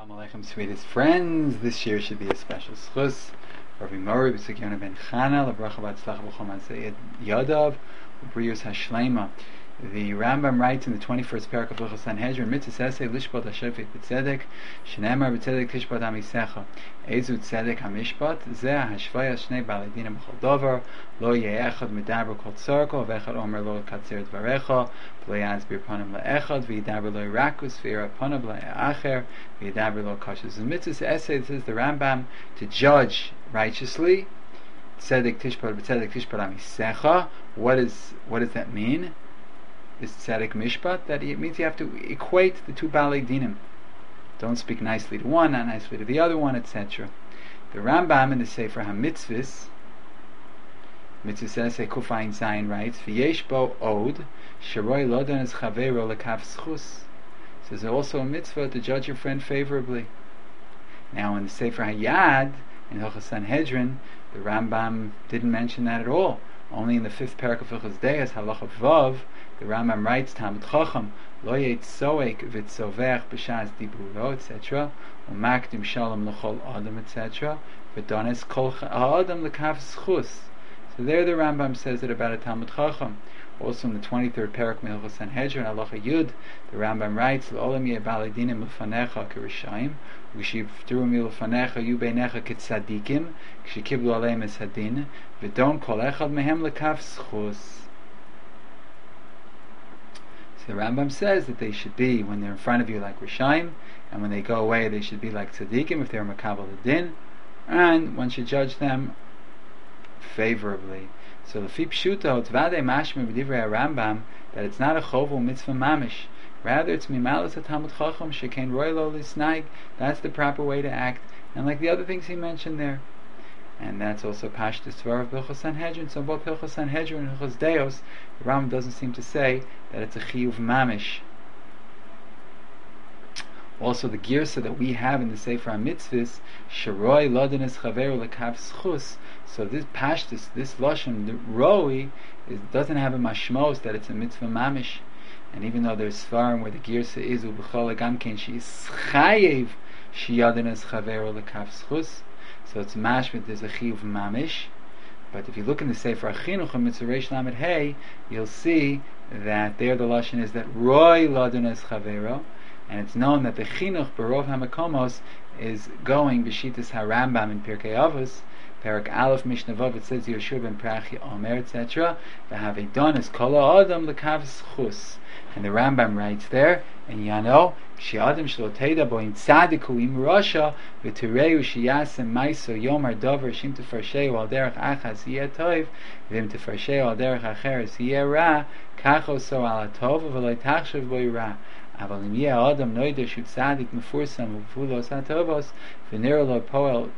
Shalom Aleichem, sweetest friends. This year should be a special schus. Rabbi Mori b'Suk Yonah ben Chana lebracha v'atzlacha b'chol ma'aseh yadav u'briyus hashleima. The Rambam writes in the 21st parak of Hilchos Sanhedrin, mitzvah sesei lishpat hashofet b'tzedek, shenemar b'tzedek tishpat hamisecha. Ezu tzedek hamishpat, zeh hashvaya shnei balei dinim b'chol davar, lo yeh echad medaber kol tzarko, v'echad omer lo katzer dvarecha, v'lo yazbir panim le'echad, v'yidaber lo rakus, v'yira panim le'acher, v'yidaber lo kashus. The mitzvah sesei, this is the Rambam, to judge righteously. Tzedek tishpat b'tzedek tishpat hamisecha. What does that mean? This tzedek mishpat, that it means you have to equate the two balei dinim. Don't speak nicely to one, not nicely to the other one, etc. The Rambam in the Sefer HaMitzvahs, Mitzvah says, Kufayin Zayin writes, V'yesh bo od, sheroi lodan es chaveiro lekav schus. So there's also a mitzvah to judge your friend favorably. Now in the Sefer Hayad, in Hilchos Sanhedrin, the Rambam didn't mention that at all. Only in the 5th parak of Hilchos Deis, Halacha Vav, the Rambam writes, Talmid Chacham, lo yetzoek v'tzovech b'shas diburo, etc., u'makdim shalom l'chol adam, etc., v'dones kol ha'adam l'kav schus. So there the Rambam says it about a Talmid Chacham. Also in the 23rd parak of Hilchos Sanhedrin, Halacha Yud, the Rambam writes, L'olam yeh balei dinim l'fanecha k'rishayim, v'shivturu mi l'fanecha yu beinecha k'tzadikim, k'shekiblu aleim es hadin, v'don kol echad mehem l'kav schus. So the Rambam says that they should be, when they're in front of you, like Rishayim, and when they go away, they should be like tzadikim, if they're makabel din, and one should judge them favorably. So the Pshuto, it's vade mashme b'divrei Rambam, that it's not a chovu mitzvah mamish. Rather, it's mimalas a Talmid Chacham shekain roy lo lisnaig. That's the proper way to act, and like the other things he mentioned there. And that's also Pashtus Tvar of Hilchos Sanhedrin. So both Hilchos Sanhedrin and Hilchos Deos, the Rambam doesn't seem to say that it's a chiyuv mamish. Also, the girsa that we have in the Sefer HaMitzvahs, Sheroi Lodin es Chaveru lekav schus. So this Pashtus, this lashon, the roi, doesn't have a mashmos that it's a mitzvah mamish. And even though there's svarim where the girsa is ubechol gamkein she is chayev sheyadin es Chaveru lekav schus. So it's mashmit, there's a chiyuv mamish. But if you look in the Sefer HaChinuch and Mitzvah Reish Lamed Hey, you'll see that there the lashon is that roi Lodin es Chaveru. And it's known that the chinuch barov hamakomos is going b'shitas harambam in Pirkei Avos, Perak Aleph Mishnah Vav. It says Yoshua ben Prachi Omer, etc. V'havedon is kol ha'adam lekav schus. And the Rambam writes there, and Yano, she'adam shlo teda bo in tzadiku im rasha v'tireu sheyasem maiso yomar dover shim tefarsheu al derech achas yeh tov v'im tefarsheu al derech acheres yeh ra kacho so al atov v'lo tachshav bo ra. אבל אם יהיה האדם נוידר שהוא צדיק מפורסם ובפעולות הטובות ונראה לו פועל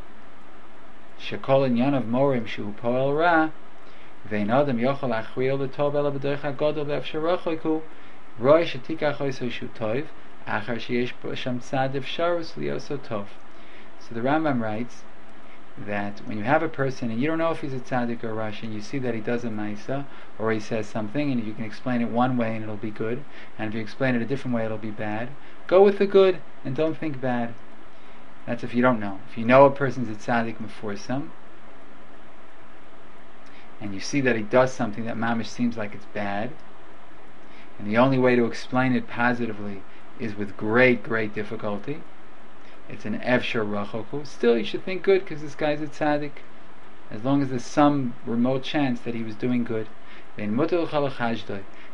שכל ענייניו מורים שהוא פועל רע ואין אדם יכול להכריע לטוב אלא בדרך הגודל ואפשר רחוקו רואה שתיקח עשו שהוא טוב אחר שיש שם צד אפשרוס ליעשו טוב. So the Rambam writes that when you have a person and you don't know if he's a tzaddik or a Rashi, and you see that he does a maisa or he says something, and you can explain it one way and it'll be good, and if you explain it a different way it'll be bad, go with the good and don't think bad. That's if you don't know. If you know a person's a tzaddik meforsam and you see that he does something that mamish seems like it's bad, and the only way to explain it positively is with great difficulty, it's an efshar rachoku, still you should think good because this guy's a tzaddik, as long as there's some remote chance that he was doing good. And that it says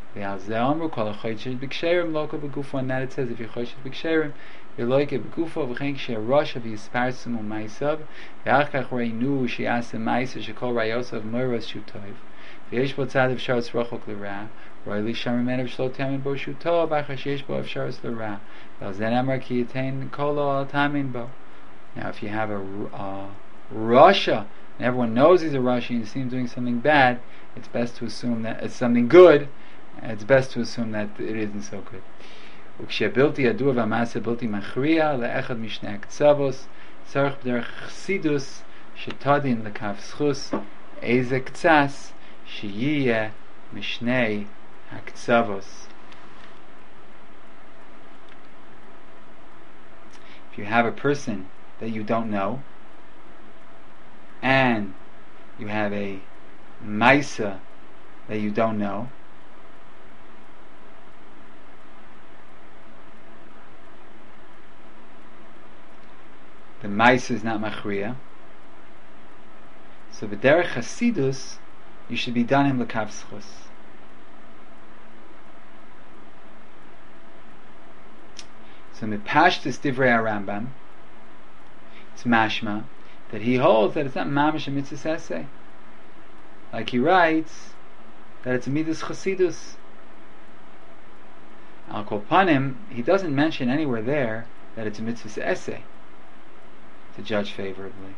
if you're choishes b'ksherim you're like a b'gufo v'chein k'sher rosh of yisparsum u'maisav v'achach reinu she'asem maisa shekol rayosav moiros shutoiv v'yesh bo tzad efsharos rachok l'ra roi li shamim men v'shlo tamin bo shutov achar sheyesh bo efsharos l'ra v'alzen amar ki yitain kolo al tamin bo. Now if you have a rasha and everyone knows he's a Rashi and you see him doing something bad, it's best to assume that it's something good, and it's best to assume that it isn't so good. וכשבלתי ידוע והמעשה בלתי מכריע לאחד משני הקצוות צריך בדרך חסידוס שתדין לקו זכוס איזה קצס שיהיה משני הקצוות. if you have a person that you don't know, and you have a Maisa that you don't know, the Maisa is not Machriya. So B'derech Hasidus, you should be done him l'kav zchus. So Mipashtus Divrei HaRambam, it's mashma that he holds that it's not mamish a mitzvah essay. Like he writes that it's a midas chasidus. Al kol panim, he doesn't mention anywhere there that it's a mitzvah essay to judge favorably.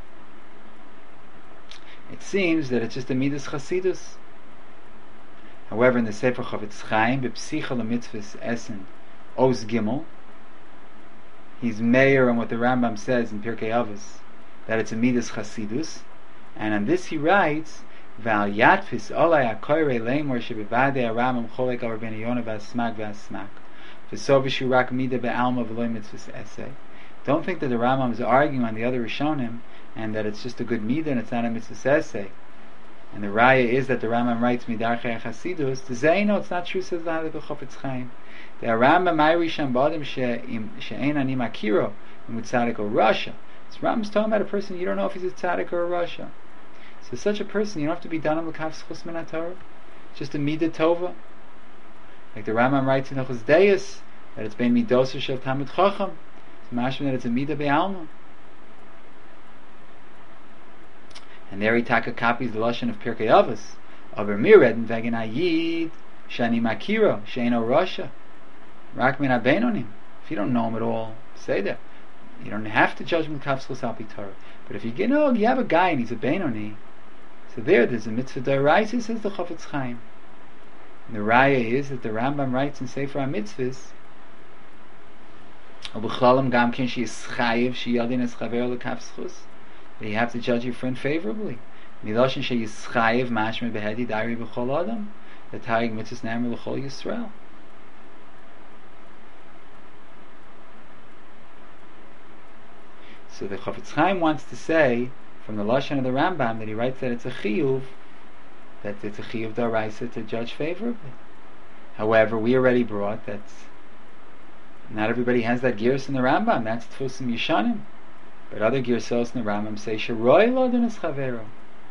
It seems that it's just a midas chasidus. However, in the Sefer Chavetz Chaim, b'psicha l'mitzvahs esen os gimel, he's mayor on what the Rambam says in Pirkei Avos, that it's a midas chasidus, and on this he writes, Val yatfis olay akoyrei lemor shebevadei aramam cholek over ben yonah v'asmak v'asmak v'so v'shu rak mida be'alma v'loy mitzvahs esay. Don't think that the Rambam is arguing on the other Rishonim and that it's just a good midah and it's not a mitzvah essay. And the raya is that the Rambam writes midarchei chasidus. To say no, it's not true, says the Halakha Chofetz Chaim. The Rambam Irish Badim she'ein ani makiro mutzadik or Russia. So Rambam's talking about a person you don't know if he's a tzaddik or a Russia. So such a person you don't have to be done on l'kav zchus min haTorah. It's just a midah tova. Like the Rambam writes in Hilchos Deis that it's bein midos shel Talmid Chacham. It's mashma that it's a midah be'alma. And there he copies the lashon of Pirkei Avos. Aber mir reden wegen ayid shani makiro she'eino Russia. Rak min habenonim. If you don't know him at all, say that. You don't have to judge him l'kav zchus al pi Torah. But if you have a guy and he's a benoni, so there's a mitzvah d'oraisa, says the Chofetz Chaim. And the raya is that the Rambam writes in Sefer HaMitzvahs, U'b'cholalim gam ken she'is chayiv she'yadin es chaver l'kav zchus, that you have to judge your friend favorably. Miloshin she'is chayiv mashme behedi dari b'chol adam, the tarig mitzvahs namer l'chol Yisrael. So the Chofetz Chaim wants to say, from the lashon of the Rambam, that he writes that it's a chiyuv d'oraisa to judge favorably. However, we already brought that not everybody has that girs in the Rambam. That's Tfusim Yishanim. But other girsos in the Rambam say Sheroi Lodin es Chavero.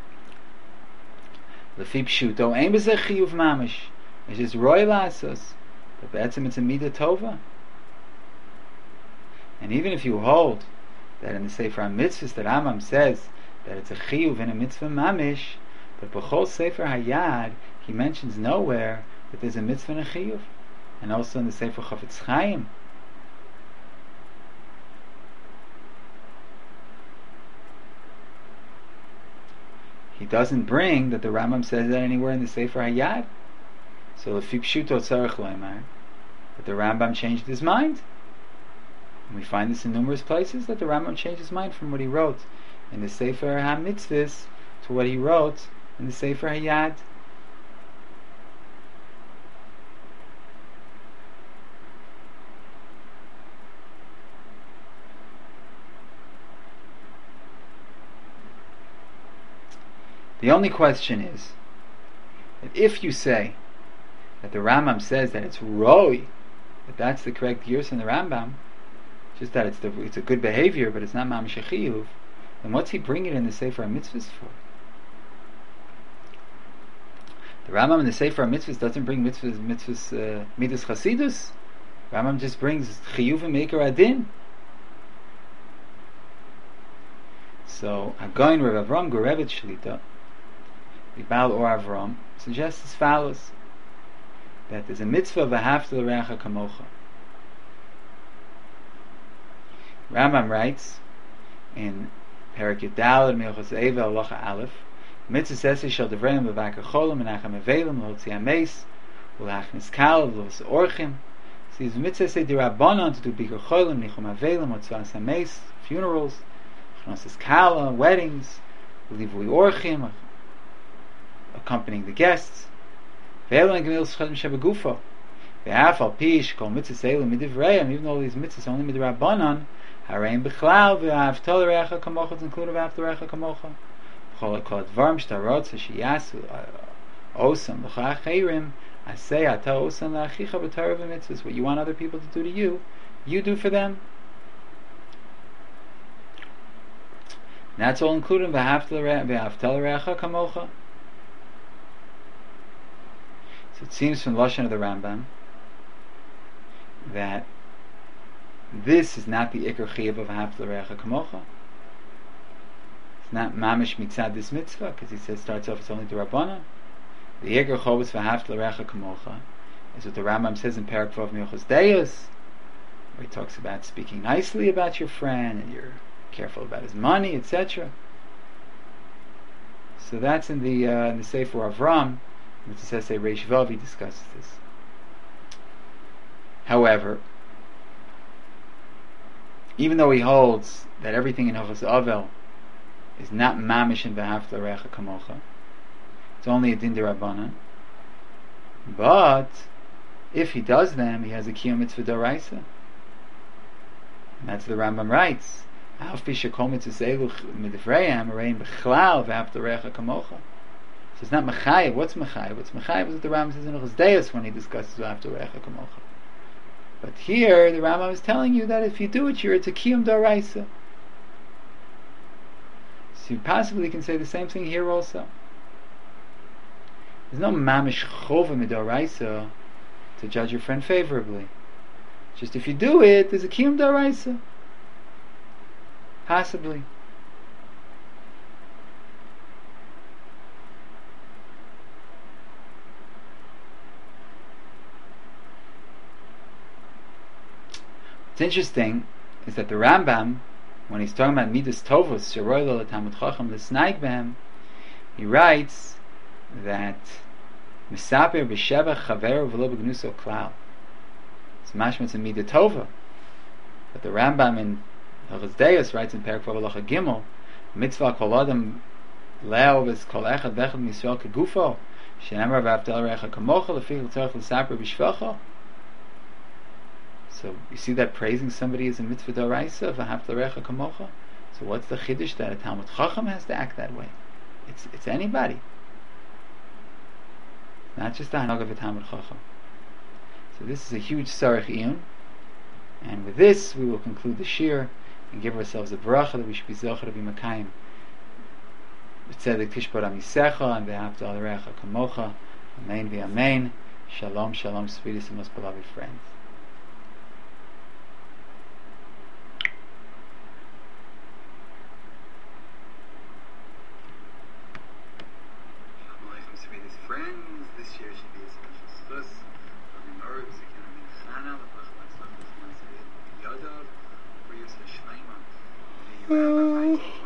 Lefi Pshuto Ein B'zeh Chiyuv Mamish. It's just Roi Lasos. But Be'etzim it's a Midah Tova. And even if you hold that in the Sefer HaMitzvahs that Rambam says that it's a chiyuv in a mitzvah mamish, but b'chol Sefer Hayad he mentions nowhere that there's a mitzvah and a chiyuv. And also in the Sefer Chavetz Chaim, he doesn't bring that the Rambam says that anywhere in the Sefer Hayad. So if pshuto tzarich loymar, that the Rambam changed his mind. And we find this in numerous places, that the Rambam changed his mind from what he wrote in the Sefer HaMitzvahs to what he wrote in the Sefer Hayad. The only question is that if you say that the Rambam says that it's Roi, that that's the correct gears in the Rambam, just that it's a good behavior, but it's not mamish chiyuv, then what's he bringing in the Sefer HaMitzvahs for? The Rambam in the Sefer HaMitzvahs doesn't bring midas chasidus. Rambam just brings chiyuv and meikar adin. So Hagoyin Rav Avram Gorevitz Shlita, Ibal or Avram, suggests as follows: that there's a mitzvah v'ahavta l'reacha kamocha. Rambam writes in Perek Yudal Milchos Eva Halacha Aleph, mitzvah sesi shel devreim b'vakar cholim menachem avelim l'hotzi hameis u'lachnis kal l'los orchim. So these mitzvah say d'Rabbanan to do bikar cholim nichum avelim u'tzvas hameis, funerals, chnosis kala, weddings, livui orchim, accompanying the guests. Ve'elim gemil s'chadim shebegufo. Ve'afal pish kol mitzvahs elu midivreim, even though these mitzvahs are only midrabanan, harein b'chlal ve'ahavta l'reacha kamocha, it's included ve'ahavta l'reacha kamocha. V'chol dvarim shtarot sheyasu osam l'chachirim, asay ata osam l'achicha b'torah v'mitzvahs. What you want other people to do to you, you do for them. And that's all included in ve'ahavta l'reacha kamocha. So it seems from the Lashon of the Rambam that this is not the Iker Chiyuv of Ahavta L'Reacha Kamocha. It's not Mamish Mitzad this mitzvah, because he says starts off it's only the Rabbanan. The Iker Chovos V'Ahavta L'Reacha Kamocha is what the Rambam says in Perek Vav Milchos Deos, where he talks about speaking nicely about your friend and you're careful about his money, etc. So that's in the Sefer Avram, which says say Reish Vav, he discusses this. However, even though he holds that everything in Hilchos Avel is not mamish in V'ahavta L'Reacha Kamocha, it's only a din d'Rabbanan, but if he does them, he has a kiyum mitzvah d'oraisa, and that's the Rambam writes. Alf pi shekol mitzvahs elu midivreim harein b'chlal V'ahavta L'Reacha Kamocha. So it's not mechayev. What's mechayev? What's mechayev is what the Rambam says in Hilchos Deos when he discusses V'ahavta L'Reacha Kamocha. But here, the Rambam is telling you that if you do it, it's a kiyum d'oraisa. So you possibly can say the same thing here also. There's no mamish chova midoraisa to judge your friend favorably. Just if you do it, there's a kiyum d'oraisa. Possibly. What's interesting is that the Rambam, when he's talking about Midas Tovos, Sheroy Lo L'Talmud Chacham L'Snaig Behem, he writes that Misaper B'Sheva Chaveru V'Lo B'Gnuso Klal. It's mashma a Midah Tova. But the Rambam in Hilchos Deos writes in Perek Vav Halacha Gimel, Mitzvah Kol Adam Leo V'Z Kol Echad V'Echad M'Yisrael Kegufo, She'emar V'Ahavta L'Reacha Kamocha L'Fi L'Tzorech L'Saper B'Shvecha. So you see that praising somebody is a mitzvah d'oraisa, V'ahavta L'Reacha Kamocha. So what's the chiddush that a Talmud Chacham has to act that way? It's anybody, not just the hanag of a Talmud Chacham. So this is a huge sarich iyun, and with this we will conclude the shir and give ourselves a bracha that we should be zocher to be makayim. B'tzedek tishbar amisecha and V'ahavta L'Reacha Kamocha. Amen v'amen. Shalom, shalom, sweetest and most beloved friends. Friends, this year should be a special schus. Rabbi Mori B'Zekiyona ben Chana, L'Brach B'Atzlach B'Chman Zayed Yadav, Brius HaShleima. The Rambam writes